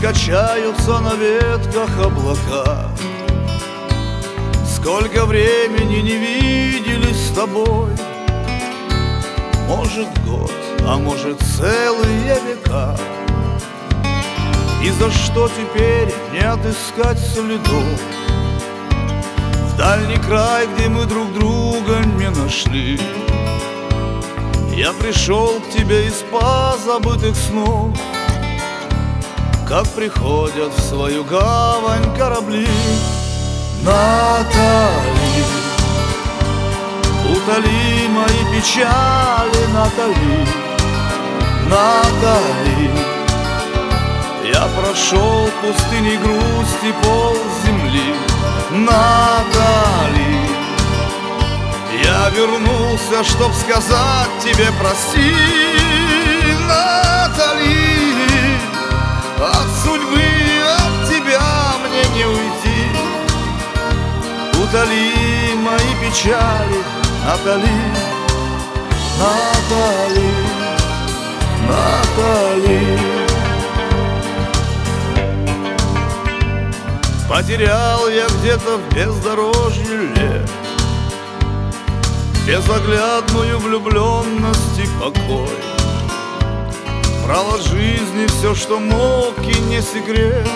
качаются на ветках облака. Сколько времени не виделись с тобой, может год, а может целые века. И за что теперь не отыскать следов в дальний край, где мы друг друга не нашли? Я пришел к тебе из позабытых снов, как приходят в свою гавань корабли. Натали, утоли мои печали, Натали, Натали. Я прошел пустыни грусти пол земли, Натали. Я вернулся, чтоб сказать тебе прости, Натали. От судьбы, от тебя мне не уйти. Утоли мои печали, Натали, Натали, Натали. Потерял я где-то в бездорожье лет безоглядную влюбленность и покой. Брал от жизни все, что мог, и не секрет.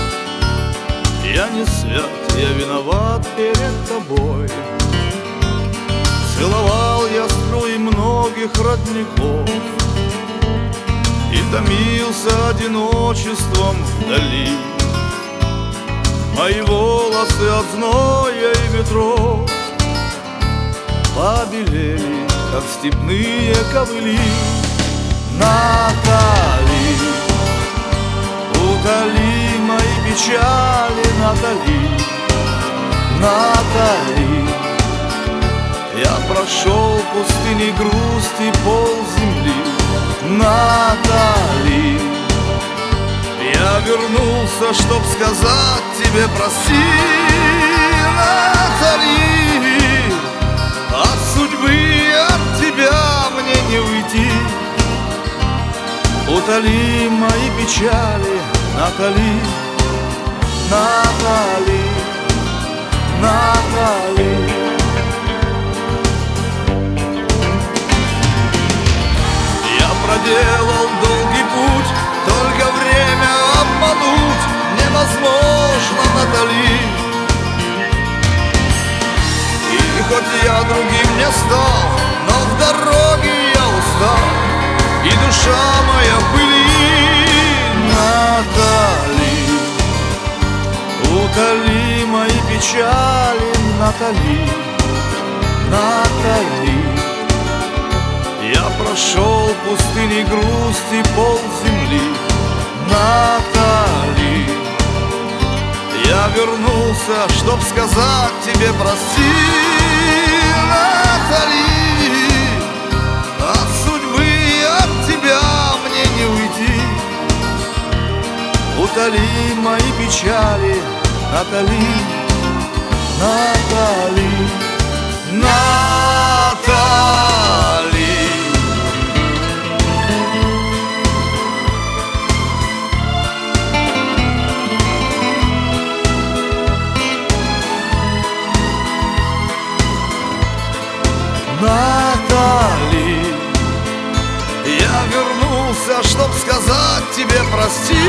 Я не свят, я виноват перед тобой. Целовал я струи многих родников и томился одиночеством вдали. Мои волосы от зноя и ветров побелели, как степные ковыли. Натали, утоли мои печали, Натали, Натали. Я прошел пустыни грусти пол земли, Натали. Я вернулся, чтоб сказать тебе прости, Натали. От судьбы, от тебя мне не уйти. Утоли мои печали, Натали, Натали, Натали. Я проделал долгий путь, только время обмануть невозможно, Натали. И хоть я другим не стал, но в дороге я устал, и душа моя в пыли. Натали, утоли мои печали, Натали, Натали. Я прошел пустыни грусти пол земли, Натали. Я вернулся, чтоб сказать тебе прости, Натали. От судьбы, от тебя мне не уйти. Утоли мои печали, Натали, Натали, Натали. Натали, я вернулся, чтоб сказать тебе прости,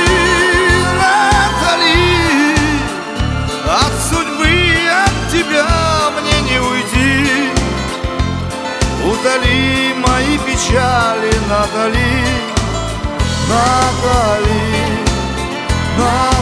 Натали. От судьбы, от тебя мне не уйти. Утоли мои печали, Натали, Натали, Натали.